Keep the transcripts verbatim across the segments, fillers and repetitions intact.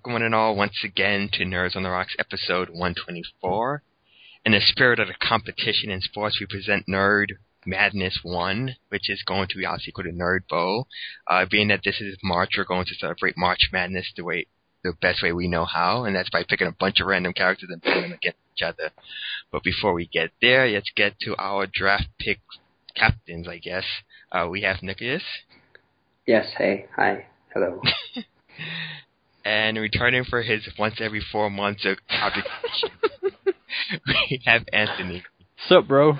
welcome one and all once again to Nerds on the Rocks episode one twenty-four. In the spirit of the competition in sports, we present Nerd Madness one, which is going to be obviously called a Nerd Bowl. Uh, being that this is March, we're going to celebrate March Madness the way, the best way we know how, and that's by picking a bunch of random characters and putting them against each other. But before we get there, let's get to our draft pick captains, I guess. Uh, we have Nicholas. Yes, hey, hi, hello. And returning for his once every four months of obligation, we have Anthony. Sup, bro?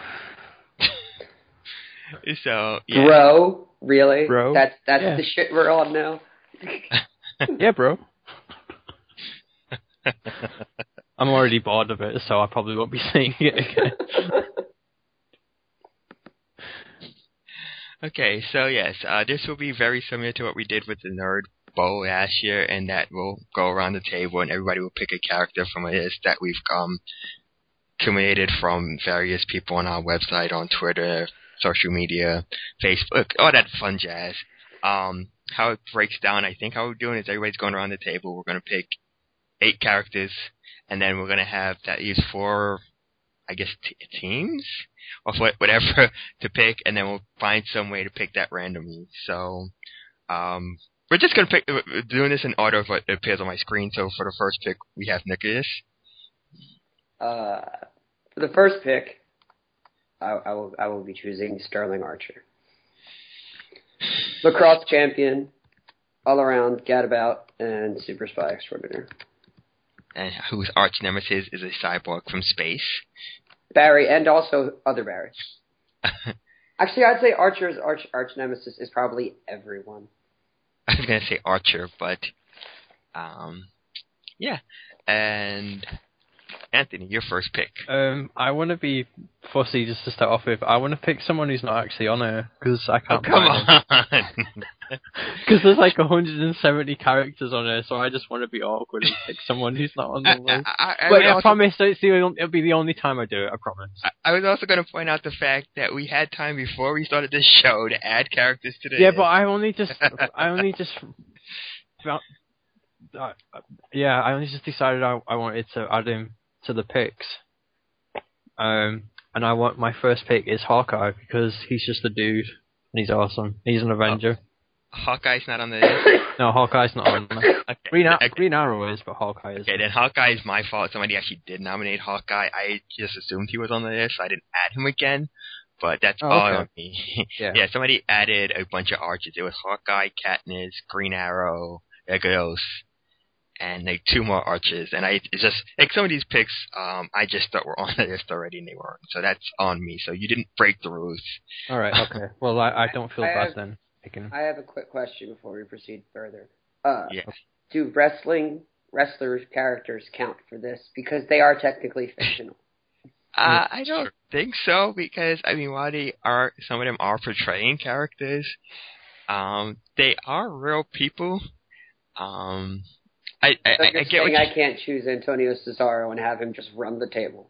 So, yeah. Bro? Really? Bro? That's that's Yeah. the shit we're on now? Yeah, bro. I'm already bored of it, so I probably won't be saying it again. Okay, so yes, uh, this will be very similar to what we did with the Nerd Bowl last year, and that we'll go around the table and everybody will pick a character from a list that we've um, accumulated from various people on our website, on Twitter, social media, Facebook, all that fun jazz. Um, how it breaks down, I think how we're doing is everybody's going around the table. We're going to pick eight characters, and then we're going to have that use four, I guess, t- teams or whatever to pick, and then we'll find some way to pick that randomly. So, um, we're just going to pick, we're doing this in order of what appears on my screen. So for the first pick, we have Nicholas. Uh, for the first pick, I, I will I will be choosing Sterling Archer. Lacrosse champion, all around gadabout, and super spy extraordinaire. And whose arch nemesis is a cyborg from space. Barry, and also other Barry. Actually, I'd say Archer's arch arch nemesis is probably everyone. I was going to say Archer, but, um, yeah. And Anthony, your first pick. Um, I want to be fussy just to start off with. I want to pick someone who's not actually on here, because I can't oh, come find on. Because there's like one hundred seventy characters on here, so I just want to be awkward and pick someone who's not on the list. I, I, I but I also, promise it's the, it'll be the only time I do it, I promise. I, I was also going to point out the fact that we had time before we started this show to add characters to the Yeah, list. but I only just, I only just, felt, uh, yeah, I only just decided I, I wanted to add him to the picks. Um, and I want, my first pick is Hawkeye, because he's just a dude, and he's awesome. He's an Avenger. Oh. Hawkeye's not on the list? No, Hawkeye's not on there. Okay. Green, Ar- okay. Green Arrow is, but Hawkeye is. Okay, then Hawkeye is my fault. Somebody actually did nominate Hawkeye. I just assumed he was on the list, so I didn't add him again. But that's Oh, all okay. on me. Yeah. yeah, somebody added a bunch of archers. It was Hawkeye, Katniss, Green Arrow, Egos, and like two more archers. And I it's just like some of these picks, um, I just thought were on the list already, and they weren't. So that's on me. So you didn't break the rules. All right. Okay. Well, I, I don't feel I bad have- then. Picking him. I have a quick question before we proceed further. Uh, Yeah. Do wrestling wrestlers' characters count for this? Because they are technically fictional. Uh, I don't think so, because, I mean, while they are, some of them are portraying characters, um, they are real people. Um, I, I, So I, you're I get saying what you... I can't choose Antonio Cesaro and have him just run the table?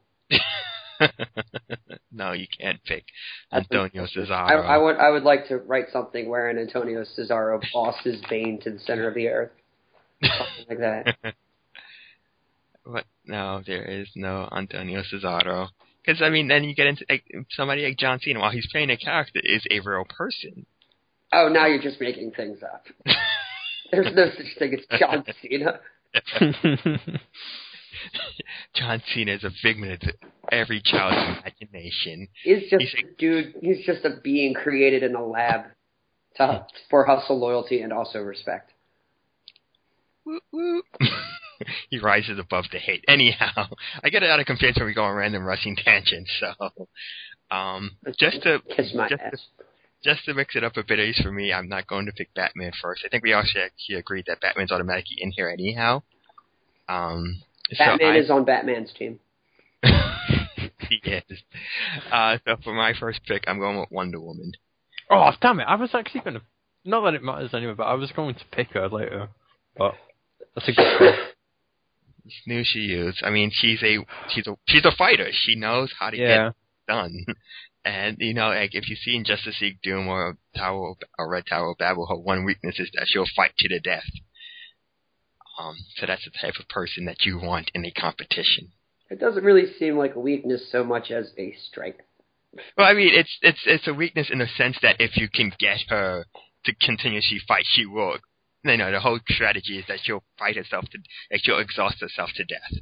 No, you can't pick That's Antonio I, Cesaro. I, would, I would like to write something wherein Antonio Cesaro bosses Bane to the center of the earth. Something like that. What? No, there is no Antonio Cesaro. Because, I mean, then you get into like, somebody like John Cena, while he's playing a character, is a real person. Oh, now you're just making things up. There's no such thing as John Cena. John Cena is a figment of every child's imagination. He's just He's a dude. He's just a being created in a lab to, for hustle, loyalty, and also respect. Woo, woo. He rises above the hate. Anyhow, I get it out of confiance when we go on random rushing tangents. So, um, just to Kiss my just ass. to, just to mix it up a bit, at least for me, I'm not going to pick Batman first. I think we also actually agreed that Batman's automatically in here anyhow. Um, Batman so I, is on Batman's team. he is. Uh, so for my first pick, I'm going with Wonder Woman. Oh, damn it. I was actually going to... Not that it matters anyway, but I was going to pick her later. But that's a good call. Knew she is. I mean, she's a she's a she's a fighter. She knows how to Yeah. get done. And you know, like if you see in Justice League Doom or Tower or Red Tower of Babel, her one weakness is that she'll fight to the death. Um, so that's the type of person that you want in a competition. It doesn't really seem like a weakness so much as a strength. Well, I mean, it's it's it's a weakness in the sense that if you can get her to continuously fight, she will. You know, the whole strategy is that she'll fight herself to, like she'll exhaust herself to death.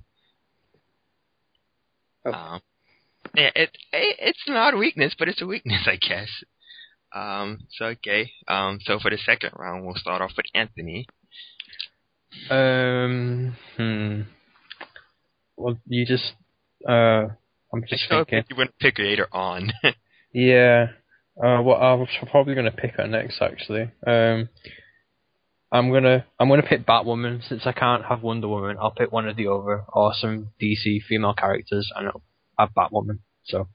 Okay. Um, yeah, it, it it's not a weakness, but it's a weakness, I guess. Um, so okay. Um, so for the second round, we'll start off with Anthony. Um. Hmm. Well, you just. Uh. I'm just I thinking. you wouldn't pick later on. Yeah. Uh. Well, I'm probably gonna pick her next. Actually. Um. I'm gonna I'm gonna pick Batwoman since I can't have Wonder Woman. I'll pick one of the other awesome D C female characters and I'll have Batwoman. So.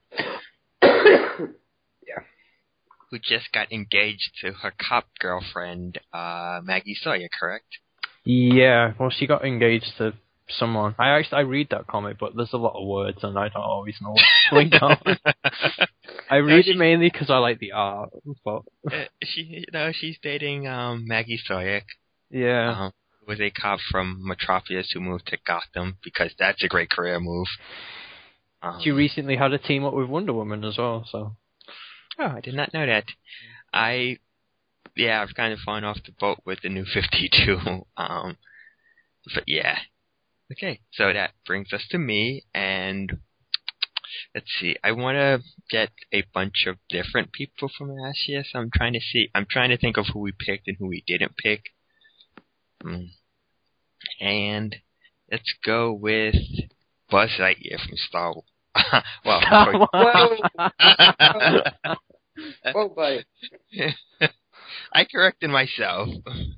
Yeah. Who just got engaged to her cop girlfriend, uh, Maggie Sawyer, correct? Yeah. Well, she got engaged to someone. I actually I read that comic, but there's a lot of words and I don't always know what's going on. I read no, it mainly because I like the art. But uh, she, no, she's dating um, Maggie Sawyer. Yeah. Um, who was a cop from Metropolis who moved to Gotham because that's a great career move. Um, she recently had a team up with Wonder Woman as well. So. Oh, I did not know that. I, yeah, I've kind of fallen off the boat with the new fifty-two. Um, but yeah. Okay, so that brings us to me, and let's see. I want to get a bunch of different people from last year, so I'm trying to see. I'm trying to think of who we picked and who we didn't pick. Mm. And let's go with Buzz Lightyear from Star Wars. well, Star Wars. Whoa. Whoa, buddy. I corrected myself.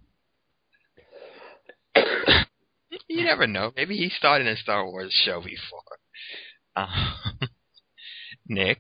You never know. Maybe he started a Star Wars show before. Uh, Nick?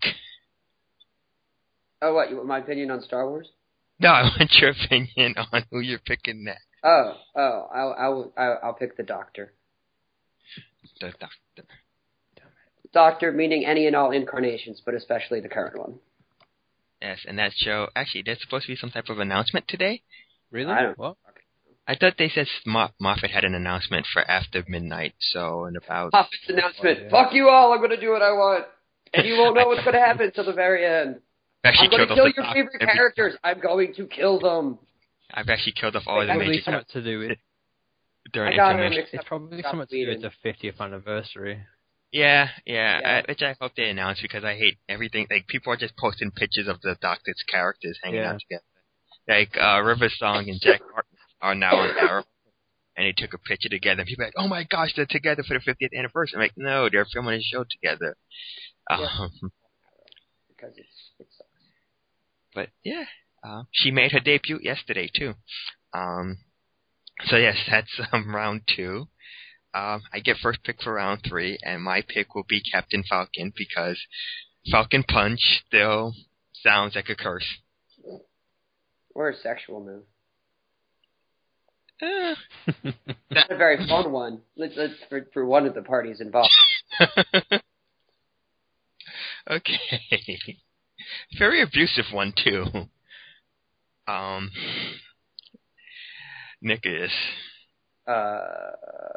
Oh, what? You want my opinion on Star Wars? No, I want your opinion on who you're picking next. Oh, oh, I'll, I'll, I'll, I'll pick the Doctor. The Doctor. Doctor, meaning any and all incarnations, but especially the current one. Yes, and that show, actually, there's supposed to be some type of announcement today. Really? I don't What? I thought they said Mo- Moffat had an announcement for after midnight, so in about... Moffat's announcement, oh, yeah. Fuck you all, I'm going to do what I want. And you won't know what's going to happen until the very end. I'm going to kill your doc- favorite characters. I'm going to kill them. I've actually killed off all the major... It's something to do with... During I got it. It's probably something to do with the fiftieth anniversary. Yeah, yeah, yeah. I, which I hope they announce because I hate everything. Like, people are just posting pictures of the Doctor's characters hanging yeah. out together. Like, uh, River Song and Jack Martin are now on Arrow, and they took a picture together. And people are like, oh my gosh, they're together for the fiftieth anniversary. I'm like, no, they're filming a show together. Yeah. Um, because it's, it sucks. But, yeah, uh, she made her debut yesterday, too. Um, so, yes, that's um, round two. Um, I get first pick for round three, and my pick will be Captain Falcon because Falcon Punch still sounds like a curse. Or a sexual move. Uh, That's a very fun one. Let's, let's for, for one of the parties involved. Okay. Very abusive one, too. Um, Nicholas. Uh,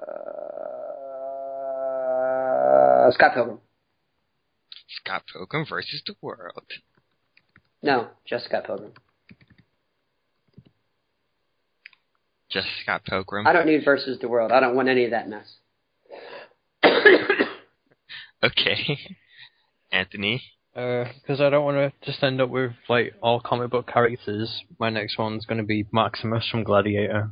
Scott Pilgrim. Scott Pilgrim versus the World. No, just Scott Pilgrim. Just Scott Pilgrim? I don't need versus the World. I don't want any of that mess. Okay. Anthony? Because uh, I don't want to just end up with like all comic book characters. My next one's going to be Maximus from Gladiator.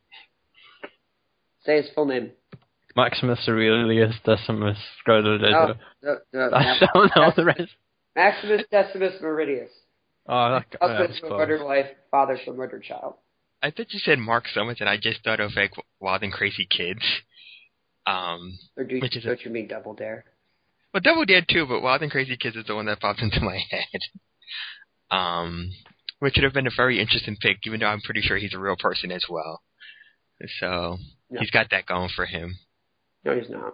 Say his full name. Maximus Aurelius Decimus Gladiator. No, no, no, I don't know the rest. Maximus Decimus Meridius. Oh, that, husband to a murdered wife, father to a murdered child. I thought you said Mark Summers, and I just thought of like Wild and Crazy Kids. Um, or do you, which is don't a, you mean Double Dare? Well, Double Dare too, but Wild and Crazy Kids is the one that popped into my head. Um, which would have been a very interesting pick, even though I'm pretty sure he's a real person as well. So no. He's got that going for him. No, he's not.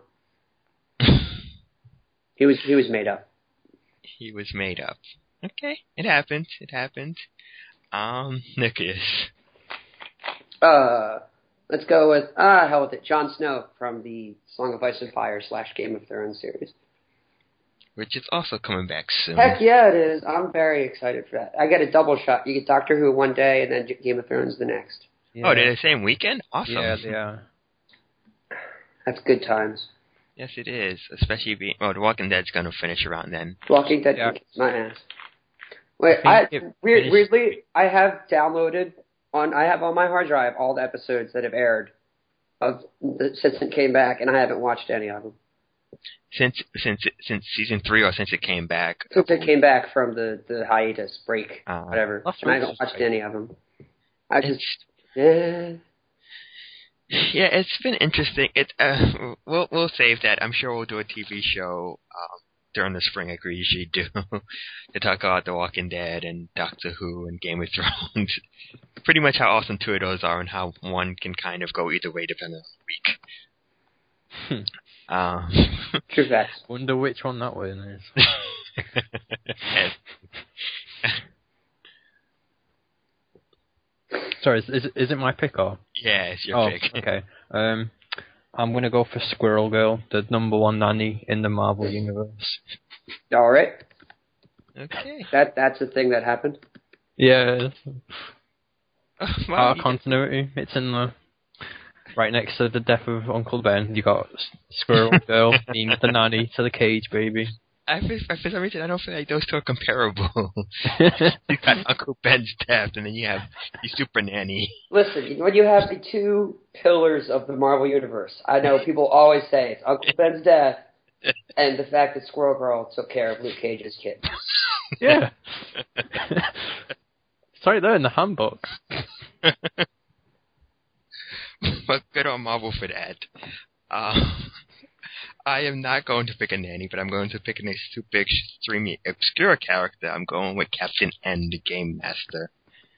he was he was made up. He was made up. Okay, it happened. It happened. Um, Nicholas. Uh, Let's go with, ah, hell with it, Jon Snow from the Song of Ice and Fire slash Game of Thrones series. Which is also coming back soon. Heck yeah, it is. I'm very excited for that. I get a double shot. You get Doctor Who one day and then Game of Thrones the next. Yeah. Oh, they're the same weekend? Awesome. Yeah, they are. That's good times. Yes, it is. Especially being, oh, The Walking Dead's going to finish around then. Walking Dead yeah. kicks my ass. Wait, I, I weird, weirdly, I have downloaded on, I have on my hard drive all the episodes that have aired of since it came back, and I haven't watched any of them. Since since since season three, or since it came back? Since it came back from the, the hiatus break, uh, whatever. And I haven't watched any of them. I just, eh. Yeah, it's been interesting. It uh, we'll we'll save that. I'm sure we'll do a T V show um, during the spring, like we usually do, to talk about The Walking Dead and Doctor Who and Game of Thrones. Pretty much how awesome two of those are, and how one can kind of go either way depending on the week. Um, True facts. Wonder which one that one is. Sorry, is, is is it my pick or? Yeah, it's your oh, pick. Okay. Um, I'm gonna go for Squirrel Girl, the number one nanny in the Marvel universe. All right. Okay. That that's the thing that happened. Yeah. Oh, well, Our continuity. It's in the right next to the death of Uncle Ben. You got Squirrel Girl being the nanny to the cage baby. I feel, for some reason, I don't feel like those two are comparable. You got Uncle Ben's death, and then you have the Super Nanny. Listen, when you have the two pillars of the Marvel Universe, I know people always say it's Uncle Ben's death and the fact that Squirrel Girl took care of Luke Cage's kid. Yeah. It's right there in the handbook. But good on Marvel for that. Um, I am not going to pick a nanny, but I'm going to pick an super extremely obscure character. I'm going with Captain N, the Game Master.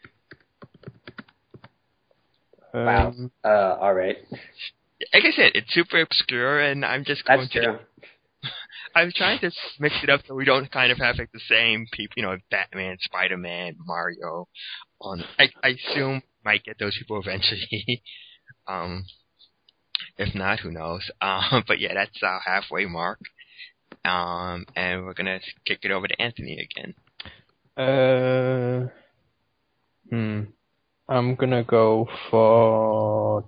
Wow. Um, uh, all right. Like I said, it's super obscure, and I'm just going That's to... true. I'm trying to mix it up so we don't kind of have like the same people, you know, Batman, Spider-Man, Mario. On, I, I assume might get those people eventually. um... If not, who knows? Um, but yeah, that's our halfway mark. Um, and we're gonna kick it over to Anthony again. Uh, hmm. I'm gonna go for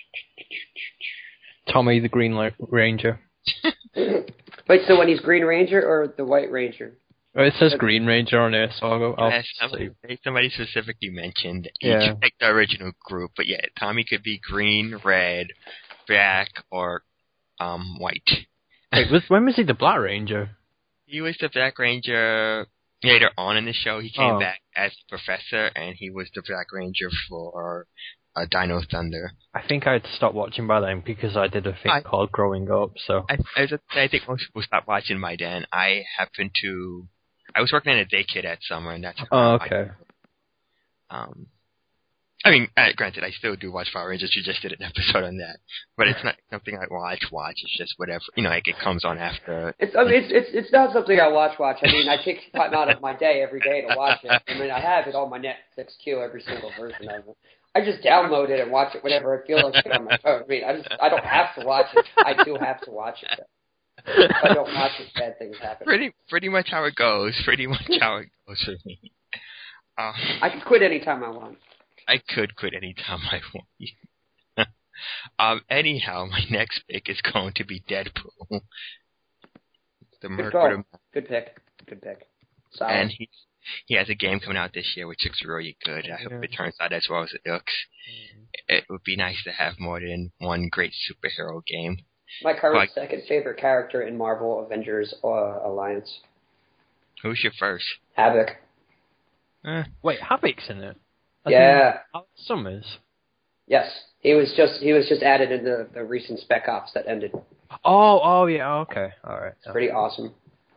Tommy the Green Ranger. Wait, so when he's Green Ranger or the White Ranger? Oh, it says Green Ranger on there, so I'll go. I'll yeah, somebody, somebody specifically mentioned each, yeah. like the original group, but yeah, Tommy could be green, red, black, or um white. Wait, was, when was he the Black Ranger? He was the Black Ranger later on in the show. He came oh. back as Professor, and he was the Black Ranger for uh, Dino Thunder. I think I'd stopped watching by then because I did a thing I, called Growing Up. So I, I, I think most people stopped watching by then. I happened to. I was working in a daycare that summer, and that's. Oh, okay. I, um. I mean, uh, granted, I still do watch Power Rangers. You just did an episode on that, but it's not something I watch. Watch. It's just whatever. You know, like it comes on after. It's. I mean, it's. It's. It's not something I watch. Watch. I mean, I take time out of my day every day to watch it. I mean, I have it on my Netflix queue, every single version of it. I just download it and watch it whenever I feel like it on my phone. I mean, I just. I don't have to watch it. I do have to watch it. Though. If I don't watch it, bad things happen. Pretty. Pretty much how it goes. Pretty much how it goes for me. Um, I can quit anytime I want. I could quit anytime I want. um, anyhow, my next pick is going to be Deadpool. The Good call. Good pick. Good pick. Solid. And he he has a game coming out this year, which looks really good. I hope yeah. it turns out as well as it looks. Mm-hmm. It would be nice to have more than one great superhero game. My current but, second favorite character in Marvel Avengers uh, Alliance. Who's your first? Havoc. Uh, Wait, Havoc's in it? I yeah. Alex Summers. Yes, he was just he was just added in the, the recent Spec Ops that ended. Oh, oh yeah, okay, all right. It's pretty awesome.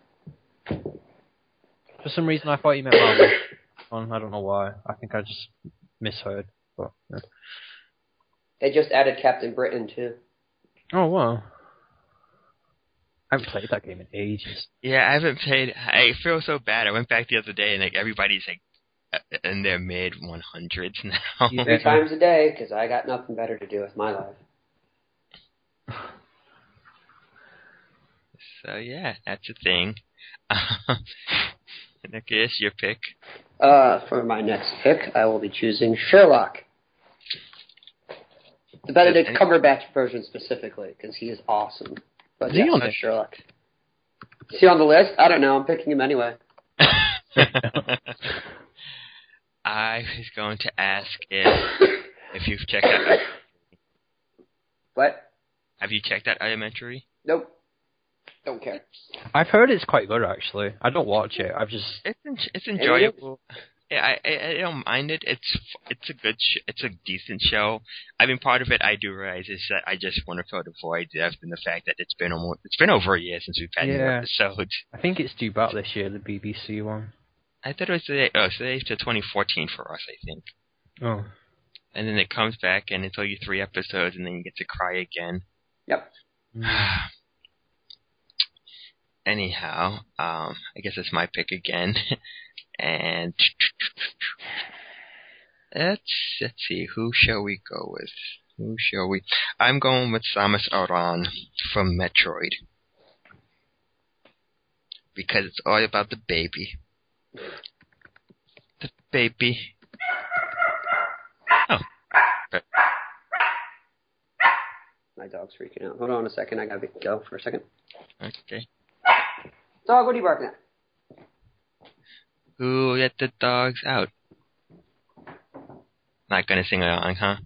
For some reason, I thought you meant Marvel. um, I don't know why. I think I just misheard. But, yeah. They just added Captain Britain too. Oh wow. I haven't played that game in ages. Yeah, I haven't played. I feel so bad. I went back the other day and like everybody's like. in their mid one hundreds now. Three times a day, because I got nothing better to do with my life. So yeah, that's a thing. Nicholas, your pick. Uh, for my next pick, I will be choosing Sherlock. The Benedict any- Cumberbatch version specifically, because he is awesome. But is yes, he on the Sherlock. Is he on the list? I don't know. I'm picking him anyway. I was going to ask if if you've checked out. What? Have you checked out Elementary? Nope. Don't care. I've heard it's quite good, actually. I don't watch it. I've just it's en- it's enjoyable. Yeah, I, I I don't mind it. It's it's a good sh- it's a decent show. I mean, part of it I do realize is that I just want to fill the void left in the fact that it's been almost it's been over a year since we've had yeah. new episodes. I think it's due back this year, the B B C one. I thought it was today. Oh, today's to twenty fourteen for us, I think. Oh. And then it comes back and it's only three episodes, and then you get to cry again. Yep. Anyhow, um, I guess it's my pick again. And let's let's see, who shall we go with? Who shall we? I'm going with Samus Aran from Metroid because it's all about the baby. The baby. Oh. My dog's freaking out. Hold on a second. I gotta go for a second. Okay. Dog, what are you barking at? Who let the dogs out? Not gonna sing along, huh?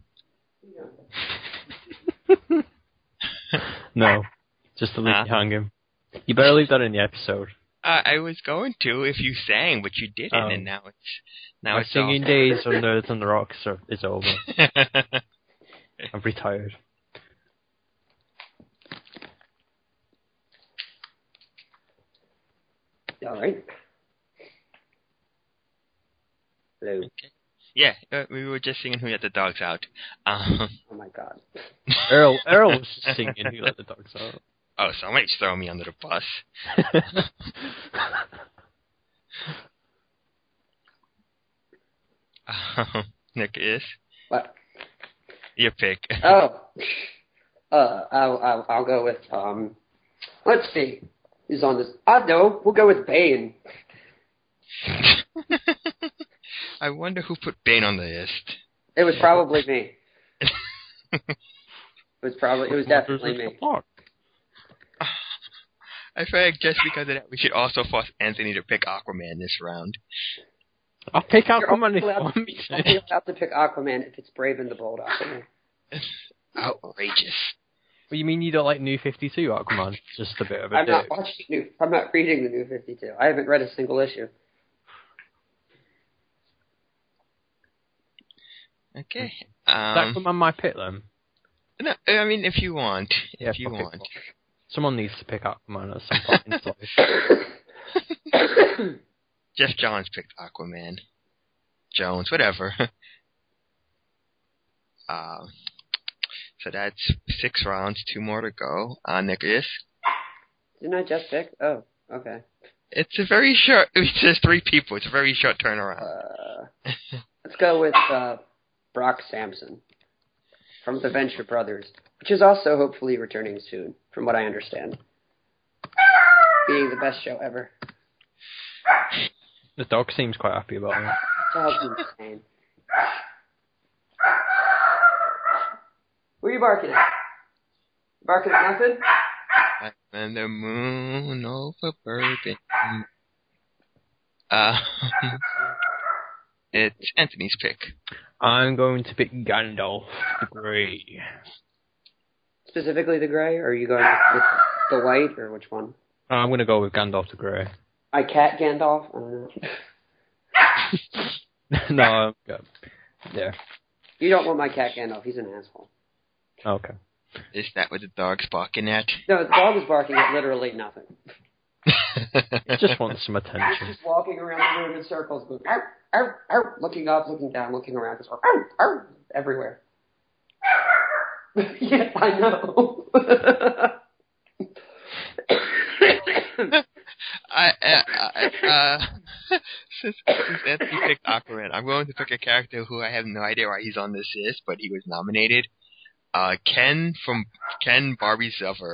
No. Just to leave huh? you hanging. You better leave that in the episode. Uh, I was going to if you sang, but you didn't, um, and now it's now my it's singing all... days on Nerds on the Rocks are, is over. I'm retired. All right. Hello. Okay. Yeah, uh, we were just singing Who Let the Dogs Out. Um, oh my God. Earl, Earl was just singing Who Let the Dogs Out. Oh, somebody's throwing me under the bus. um, Nick is? What? Your pick. Oh. Uh, I'll, I'll, I'll go with, um, let's see. Who's on this? I know. We'll go with Bane. I wonder who put Bane on the list. It was probably me. It was probably, it was definitely me. I feel like just because of that, we should also force Anthony to pick Aquaman this round. I'll pick Aquaman if you want me to. I'll be allowed to pick Aquaman if it's Brave and the Bold Aquaman. Outrageous. What, you mean you don't like New fifty-two Aquaman? Just a bit of a I'm dick. not watching New, I'm not reading the New fifty-two. I haven't read a single issue. Okay. Um, Um, Aquaman my pick then? No, I mean, if you want. Yeah, if you okay, want. cool. Someone needs to pick Aquaman at some point in his life. Jeff Johns picked Aquaman. Jones, whatever. uh, so that's six rounds, two more to go. Uh, Nicholas? Didn't I just pick? Oh, okay. It's a very short, it's just three people. It's a very short turnaround. Uh, let's go with uh, Brock Sampson from the Venture Brothers, which is also hopefully returning soon, from what I understand. Being the best show ever. The dog seems quite happy about that. Dog's insane. Who are you barking at? Barking at nothing? And the moon over Bourbon. Uh, it's Anthony's pick. I'm going to pick Gandalf the Grey. Specifically the gray, or are you going with the white, or which one? I'm going to go with Gandalf the Grey. I cat Gandalf? I don't know. No, I'm good. Yeah. You don't want my cat Gandalf. He's an asshole. Okay. Is that what the dog's barking at? No, the dog is barking at literally nothing. He just wants some He's attention. just walking around the room in circles, going, arr, arr, arr, looking up, looking down, looking around, just arr, arr, everywhere. Yes, I know. I, I, I uh, since, since Anthony picked Aquaman, I'm going to pick a character who I have no idea why he's on this list, but he was nominated. Uh, Ken from Ken Barbie Silver.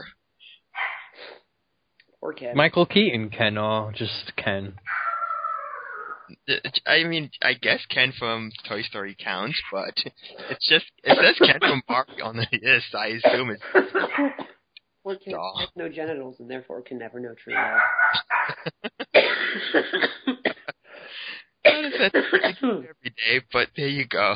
Or Ken. Michael Keaton Ken or just Ken? I mean, I guess Ken from Toy Story counts, but it's just it says Ken from Barbie on the list. I assume it's. Or Ken Aw. has no genitals and therefore can never know true love. How does that every day? But there you go.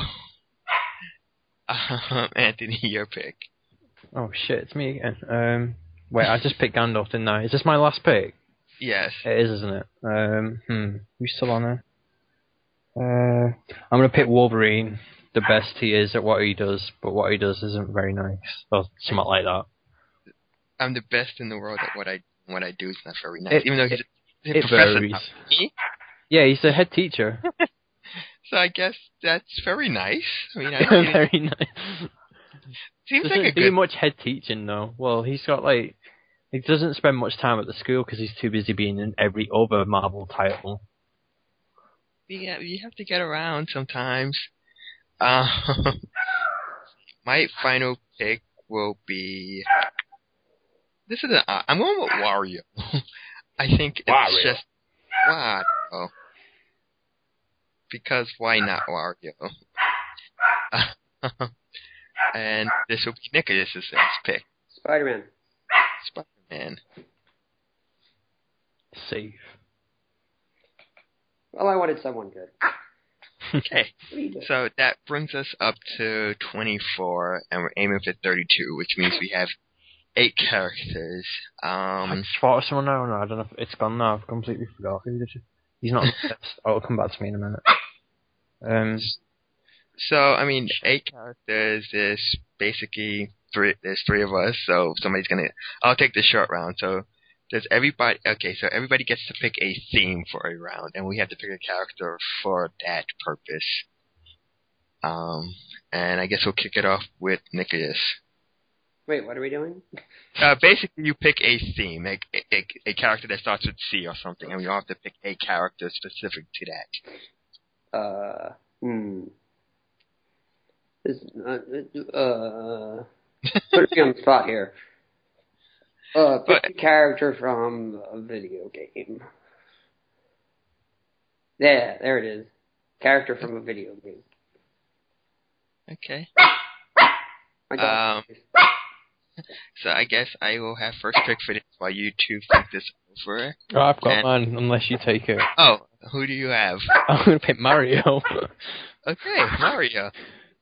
Um, Anthony, your pick. Oh shit, it's me again. Um, wait, I just picked Gandalf, didn't I? Is this my last pick? Yes. It is, isn't it? Um, hmm, who's still on there? Uh, I'm gonna pick Wolverine. The best he is at what he does, but what he does isn't very nice, or something like that. I'm the best in the world at what I what I do is not very nice, It- even though he's a, he's a it professor. varies. Now. He? Yeah, he's the head teacher. So I guess that's very nice. I mean, I don't Very nice. seems Doesn't like a do good. much head teaching though. Well, he's got like he doesn't spend much time at the school because he's too busy being in every other Marvel title. Yeah, you have to get around sometimes. Um, my final pick will be. This is a. I'm going with Wario. I think it's Wario. just Wario. Because why not Wario? And this will be Nicholas's last pick. Spider-Man. Spider-Man. Safe. Well, I wanted someone good. Okay. What are you doing? So that brings us up to twenty-four, and we're aiming for thirty-two, which means we have eight characters. I Um, just thought of someone now. No, I don't know if it's gone now. I've completely forgot. Who did you? He's not on the list. Oh, it'll come back to me in a minute. Um, so, I mean, eight characters is basically three, there's three of us, so somebody's gonna, I'll take the short round. So, does everybody, okay, so everybody gets to pick a theme for a round, and we have to pick a character for that purpose. Um, and I guess we'll kick it off with Nicholas. Wait, what are we doing? Uh, basically, you pick a theme, a, a, a character that starts with C or something, and we all have to pick a character specific to that. Uh, hmm. This, uh, uh, put me on the spot here. Uh, pick But- a character from a video game. Yeah, there it is. Character from a video game. Okay. My dog. Um, So I guess I will have first pick for this while you two think this over. oh, I've got And- mine. Unless you take it, Oh, who do you have? I'm gonna pick Mario. Okay, Mario.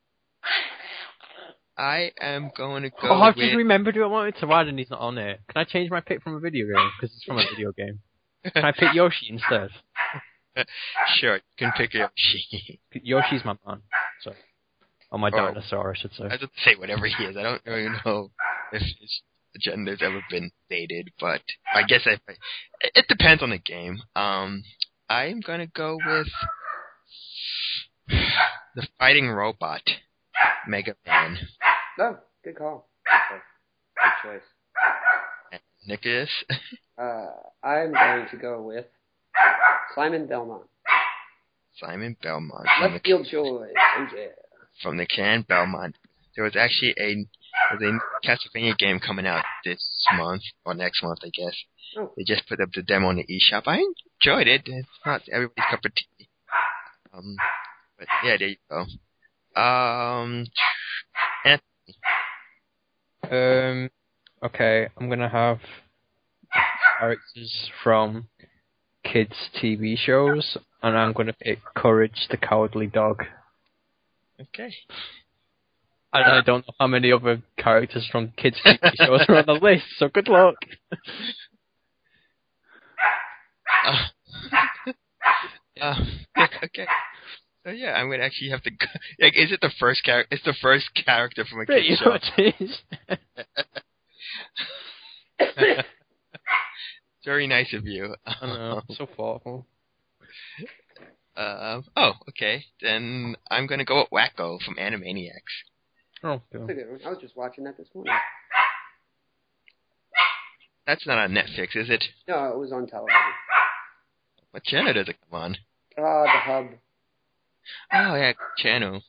I am going to go oh, I've with... just remembered who I wanted to add, and he's not on it. Can I change my pick from a video game because it's from a video game? Can I pick Yoshi instead? Sure, you can pick Yoshi. Yoshi's my man. So, or my Oh. dinosaur, I should say. I was going to say whatever he is. I don't really know if his gender's ever been stated, but I guess I, it depends on the game. Um, I'm going to go with the fighting robot, Mega Man. Oh, good call. Okay. Good choice. Nicholas? Uh, I'm going to go with Simon Belmont. Simon Belmont. From Left the, field choice. Oh, yeah. from the Can Belmont. There was actually a, there's a Castlevania game coming out this month, or next month, I guess. Oh. They just put up the demo on the eShop. I enjoyed it. It's not everybody's cup of tea. Um, but yeah, there you go. Um, Um, okay, I'm gonna have characters from kids' T V shows, and I'm gonna pick Courage the Cowardly Dog. okay. And I don't know how many other characters from kids' T V shows are on the list, so good luck. Uh, uh, okay. So yeah, I'm gonna actually have to. Go, like, is it the first character? It's the first character from a Pretty kid's show. much is. Very nice of you. I know, so thoughtful. Uh, oh, okay. Then I'm gonna go with Wacko from Animaniacs. Oh, That's cool. a good one. I was just watching that this morning. That's not on Netflix, is it? No, it was on television. What channel does it come on? Ah, the hub. Oh yeah, channel.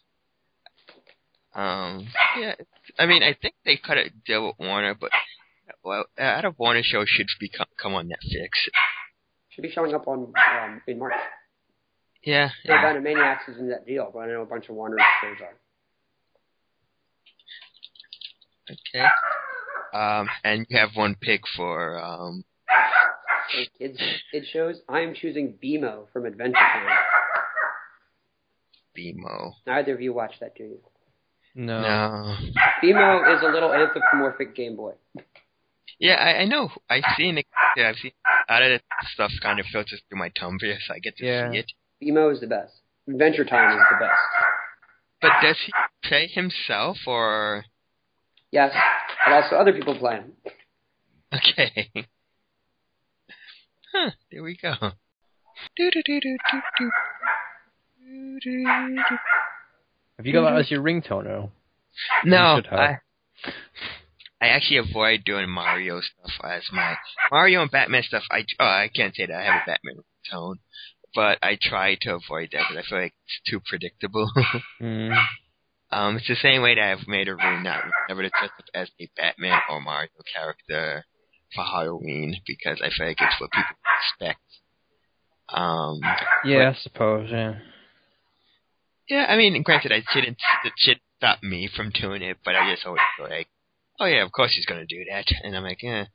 Um, yeah. I mean, I think they cut a deal with Warner, but well, out of Warner shows should be come, come on Netflix. Should be showing up on um, in March. Yeah. No, yeah. Animaniacs is in that deal, but I know a bunch of Warner shows are. Okay. Um, and you have one pick for um. For kids, kids shows. I am choosing B M O from Adventure Time. B M O. Neither of you watch that, do you? No. No. B M O is a little anthropomorphic Game Boy. Yeah, I, I know. I've seen it. Yeah, I've seen a lot of the stuff kind of filters through my Tumblr, so I get to Yeah. see it. B M O is the best. Adventure Time is the best. But does he play himself, or? Yes, but also other people play him. Okay. Huh, there we go. Have you got that as your ringtone, or? No, You should have. I, I actually avoid doing Mario stuff as my... Mario and Batman stuff, I, oh, I can't say that I have a Batman ringtone, but I try to avoid that because I feel like it's too predictable. mm. um, it's the same way that I've made a rule not never to dress up as a Batman or Mario character for Halloween because I feel like it's what people expect. Um, Yeah, but, I suppose, yeah. yeah, I mean, granted, I shouldn't, it should stop me from doing it, but I just always feel like, oh yeah, of course he's gonna do that. And I'm like, eh.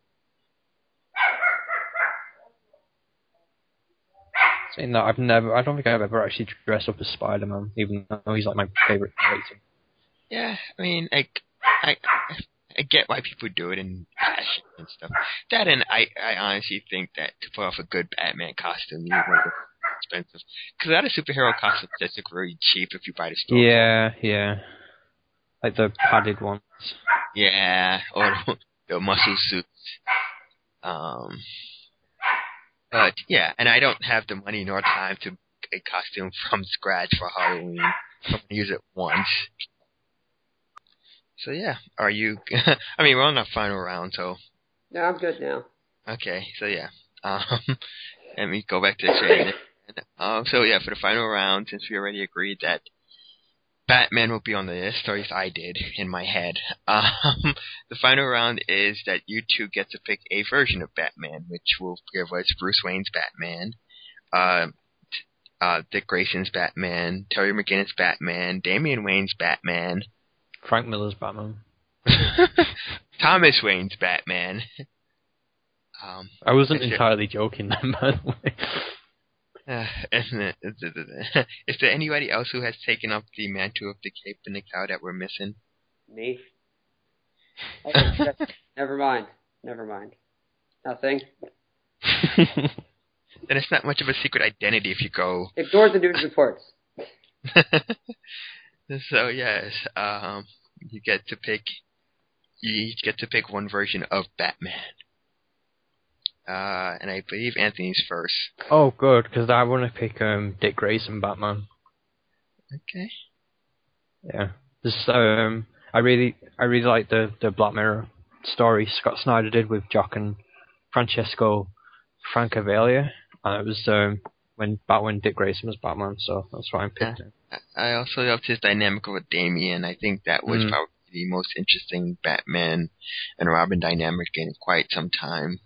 Saying that, I've never, I don't think I've ever actually dressed up as Spider-Man, even though he's like my favorite character. Yeah, I mean, like, I, I get why people do it in fashion and stuff. That and I, I honestly think that to put off a good Batman costume, you want to go expensive. Because a lot of superhero costumes just look really cheap if you buy the store. Yeah, yeah. Like the padded ones. Yeah, or the, the muscle suits. Um, but yeah, and I don't have the money nor time to make a costume from scratch for Halloween. I'm gonna use it once. So yeah, are you? I mean, we're on the final round, so. Yeah, I'm good now. Okay, so yeah. Um, let me go back to the chat. Um, so yeah, for the final round, since we already agreed that Batman will be on the list, or at least I did in my head. Um, the final round is that you two get to pick a version of Batman, which will give us Bruce Wayne's Batman, uh, uh, Dick Grayson's Batman, Terry McGinnis' Batman, Damian Wayne's Batman, Frank Miller's Batman. Thomas Wayne's Batman. Um, I wasn't is entirely there, joking then, by the way. Uh, is there anybody else who has taken up the mantle of the Cape and the Cow that we're missing? Me? Okay, never mind. Never mind. Nothing. Then it's not much of a secret identity if you go... Ignore the news reports. So yes, um, you get to pick... You each get to pick one version of Batman. Uh, and I believe Anthony's first. Oh, good, because I want to pick um, Dick Grayson Batman. Okay. Yeah. This, um, I really, I really like the, the Black Mirror story Scott Snyder did with Jock and Francesco Francavilla, and it was um, when back when Dick Grayson was Batman, so that's why I picked him. Uh, I also loved his dynamic with Damian. I think that was mm. probably the most interesting Batman and Robin dynamic in quite some time.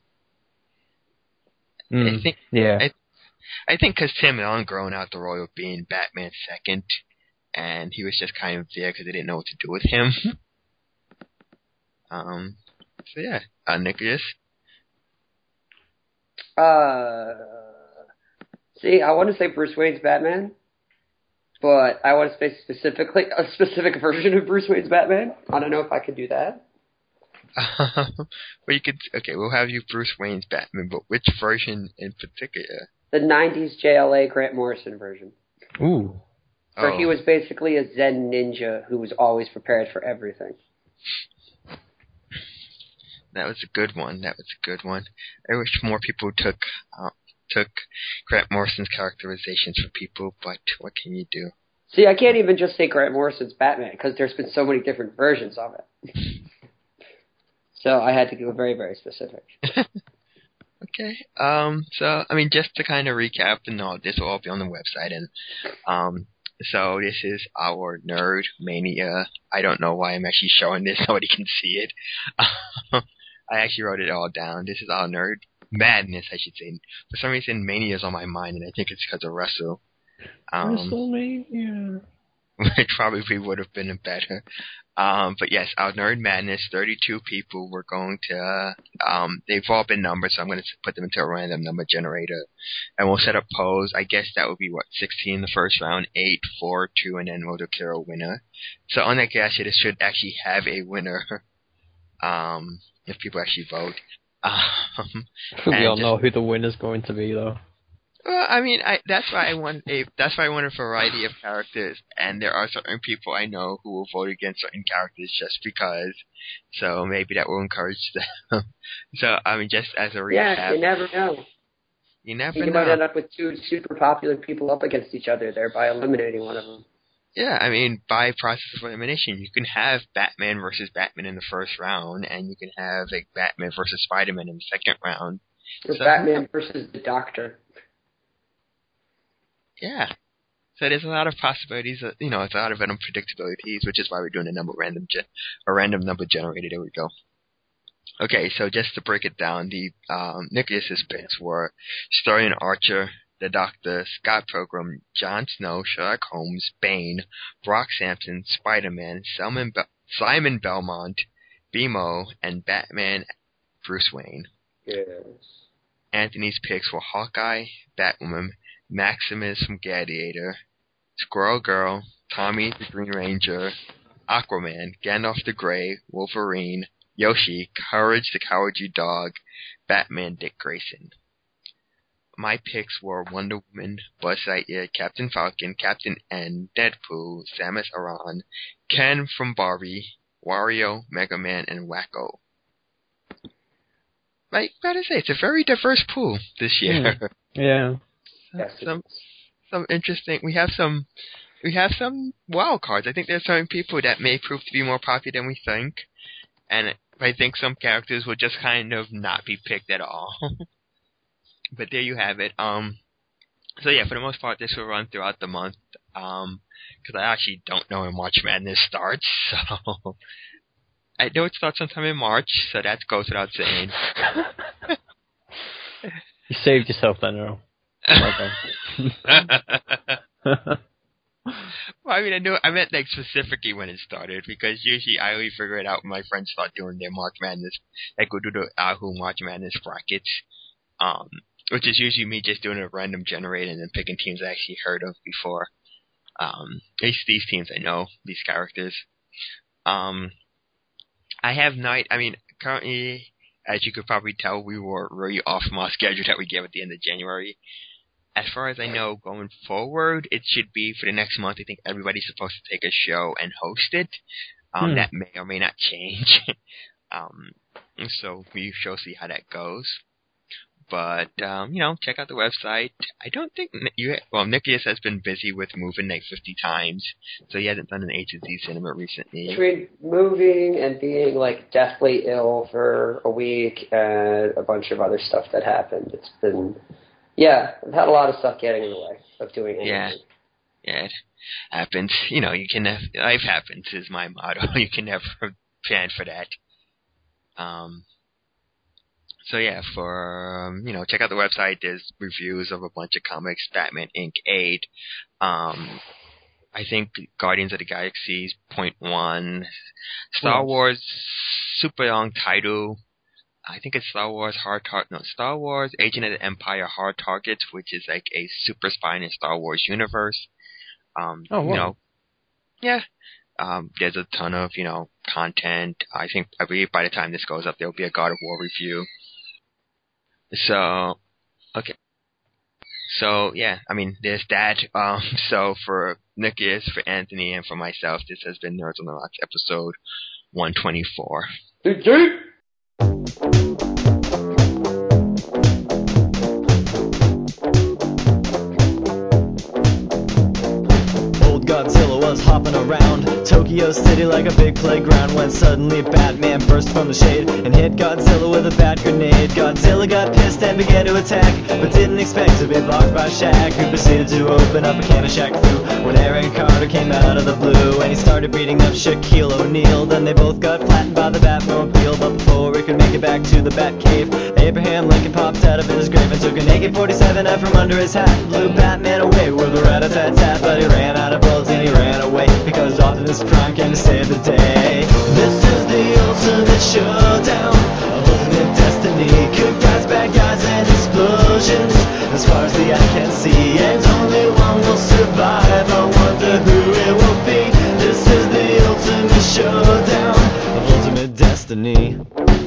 Mm, I think, yeah. I, I think because Tim Allen grown out the role of being Batman's second, and he was just kind of there because they didn't know what to do with him. um. So yeah, uh, Nicholas. Uh, see, I want to say Bruce Wayne's Batman, but I want to say specifically a specific version of Bruce Wayne's Batman. I don't know if I could do that. Um, well, you could. Okay, we'll have you Bruce Wayne's Batman, but which version in particular? The nineties J L A Grant Morrison version. Ooh. Where oh. he was basically a Zen ninja who was always prepared for everything. That was a good one. That was a good one. I wish more people took uh, took Grant Morrison's characterizations for people, but what can you do? See, I can't even just say Grant Morrison's Batman because there's been so many different versions of it. So I had to go very, very specific. Okay. Um. So I mean, just to kind of recap, and all this will all be on the website, and um. So this is our Nerd Mania. I don't know why I'm actually showing this. Nobody can see it. I actually wrote it all down. This is our Nerd Madness, I should say. For some reason, Mania is on my mind, and I think it's because of Russell. Um, WrestleMania. Which probably would have been better. Um, but yes, our Nerd Madness, thirty-two people. We're going to, um, they've all been numbered, so I'm going to put them into a random number generator. And we'll set up polls. I guess that would be, what, sixteen in the first round, eight, four, two, and then we'll declare a winner. So on that gas sheet, it should actually have a winner, um, if people actually vote. Um, we all just, know who the winner's going to be, though. Well, I mean, I that's why I want a that's why I want a variety of characters, and there are certain people I know who will vote against certain characters just because. So maybe that will encourage them. So I mean, just as a recap, Yeah, you never know. You never you know. might end up with two super popular people up against each other there by eliminating one of them. Yeah, I mean, by process of elimination, you can have Batman versus Batman in the first round, and you can have like Batman versus Spider-Man in the second round. Or so, Batman versus the Doctor. Yeah. So there's a lot of possibilities. Of, you know, it's a lot of unpredictabilities, which is why we're doing a number random, ge- a random number generator. There we go. Okay, so just to break it down, the um, Nicholas's picks were Sterling Archer, the Doctor, Scott Pilgrim, Jon Snow, Sherlock Holmes, Bane, Brock Sampson, Spider-Man, Simon, Be- Simon Belmont, B M O, and Batman Bruce Wayne. Yes. Anthony's picks were Hawkeye, Batwoman, Maximus from Gladiator, Squirrel Girl, Tommy the Green Ranger, Aquaman, Gandalf the Grey, Wolverine, Yoshi, Courage the Cowardly Dog, Batman Dick Grayson. My picks were Wonder Woman, Buzz Lightyear, Captain Falcon, Captain N, Deadpool, Samus Aran, Ken from Barbie, Wario, Mega Man, and Wacko. I gotta say, it's a very diverse pool this year. Mm. Yeah. Yes, some some interesting. We have some we have some wild cards. I think there's some people that may prove to be more popular than we think, and I think some characters will just kind of not be picked at all. But there you have it. Um, so yeah, for the most part, this will run throughout the month. Um, because I actually don't know when March Madness starts, so I know it starts sometime in March, so that goes without saying. You saved yourself then, Earl. Well Well, I mean, I know I meant like specifically when it started, because usually I only figure it out when my friends start doing their March Madness, like we'll do the Yahoo March Madness brackets, um, which is usually me just doing a random generator and then picking teams I actually heard of before. Um, at least these teams I know, these characters. Um, I have night. I mean, currently, as you could probably tell, we were really off from our schedule that we gave at the end of January. As far as I know, going forward, it should be for the next month. I think everybody's supposed to take a show and host it. Um, hmm. That may or may not change. um, so we shall see how that goes. But, um, you know, check out the website. I don't think you, well, Nicholas has been busy with moving like fifty times, so he hasn't done an H and Z cinema recently. Between moving and being like deathly ill for a week and a bunch of other stuff that happened, it's been, yeah, I've had a lot of stuff getting in the way of doing anything. Yeah, yeah, it happens. You know, you can never, life happens is my motto. You can never plan for that. Um, So yeah, for, um, you know, check out the website. There's reviews of a bunch of comics, Batman Incorporated eight, um, I think Guardians of the Galaxy Point One, Star Yes. Wars super long title. I think it's Star Wars Hard Target. No, Star Wars Agent of the Empire Hard Targets, which is like a super spy in the Star Wars universe. Um, Oh, wow. You know, yeah. Um, there's a ton of, you know, content. I think, I believe by the time this goes up, there'll be a God of War review. So, okay. So, yeah, I mean, there's that. Um, so, for Nicholas, for Anthony, and for myself, this has been Nerds on the Rocks, episode one twenty-four. Old Godzilla was hopping around. around Tokyo City like a big playground, when suddenly Batman burst from the shade and hit Godzilla with a bat grenade. Godzilla got pissed and began to attack, but didn't expect to be blocked by Shaq, who proceeded to open up a can of Shaq Fu when Aaron Carter came out of the blue and he started beating up Shaquille O'Neal. Then they both got flattened by the Batmobile, but before he could make it back to the Batcave, Abraham Lincoln popped out of his grave and took an A K forty-seven out from under his hat and blew Batman away with a rat-a-tat-tat. But he ran out of bullets and he ran away because Optimus Prime came to save the day. This is the ultimate showdown of ultimate destiny. Good guys, bad guys, and explosions as far as the eye can see, and only one will survive. I wonder who it will be. This is the ultimate showdown of ultimate destiny.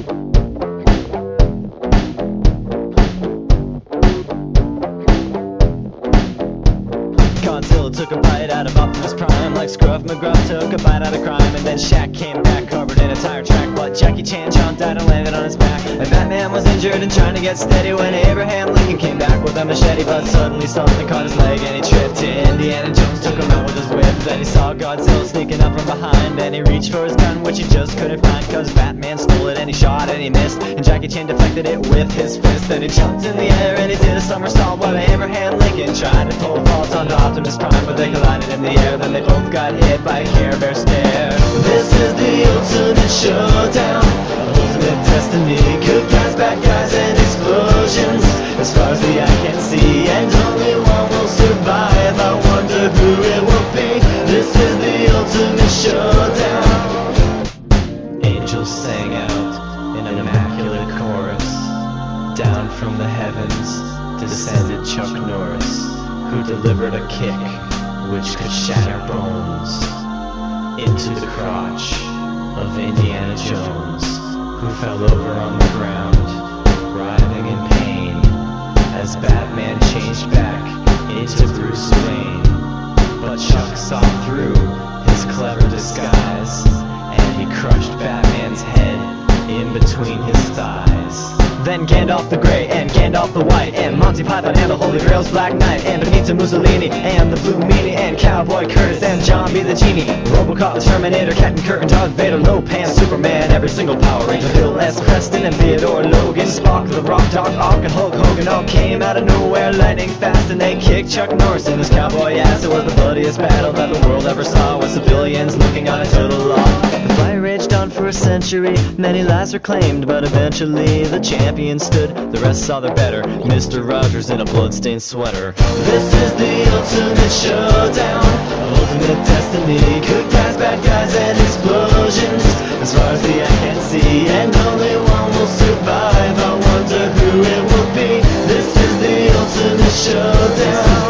Godzilla took a bite out of Optimus Prime like Scruff McGruff took a bite out of crime, and then Shaq came back covered in a tire track, but Jackie Chan jumped out and landed on his back, and Batman was injured and trying to get steady when Abraham Lincoln came back with a machete, but suddenly something caught his leg and he tripped. Indiana Jones took him out with his whip. Then he saw Godzilla sneaking up from behind and he reached for his gun, which he just couldn't find cause Batman stole it, and he shot and he missed, and Jackie Chan deflected it with his fist. Then he jumped in the air and he did a somersault while Abraham Lincoln tried to pole vault onto Optimus Prime, but they collided in the air. Then they both got hit by a Care Bear stare. This is the ultimate showdown of ultimate destiny. Good guys, bad guys, and explosions as far as the eye can see, and only one will survive. I wonder who it will be. This is the ultimate showdown. Angels sang out in an immaculate chorus. Down from the heavens descended Chuck Norris, who delivered a kick which could shatter bones into the crotch of Indiana Jones, who fell over on the ground, writhing in pain, as Batman changed back into Bruce Wayne. But Chuck saw through his clever disguise, and he crushed Batman's head in between his thighs. Then Gandalf the Grey and Gandalf the White and Monty Python and the Holy Grail's Black Knight and Benito Mussolini and the Blue Meanie and Cowboy Curtis and John B. the Genie, Robocop, the Terminator, Captain Kirk and Darth Vader, Lopan, Superman, every single Power Ranger, Bill S. Preston and Theodore Logan, Spock, the Rock, Doc Ock and Hulk Hogan all came out of nowhere lightning fast, and they kicked Chuck Norris in his cowboy ass. It was the bloodiest battle that the world ever saw, with civilians looking on in total awe. The fight raged on for a century, many lives were claimed, but eventually the champion stood. The rest saw their better, Mister Rogers in a bloodstained sweater. This is the ultimate showdown of ultimate destiny. Good guys, bad guys, and explosions as far as the eye can see, and only one will survive. I wonder who it will be. This is the ultimate showdown.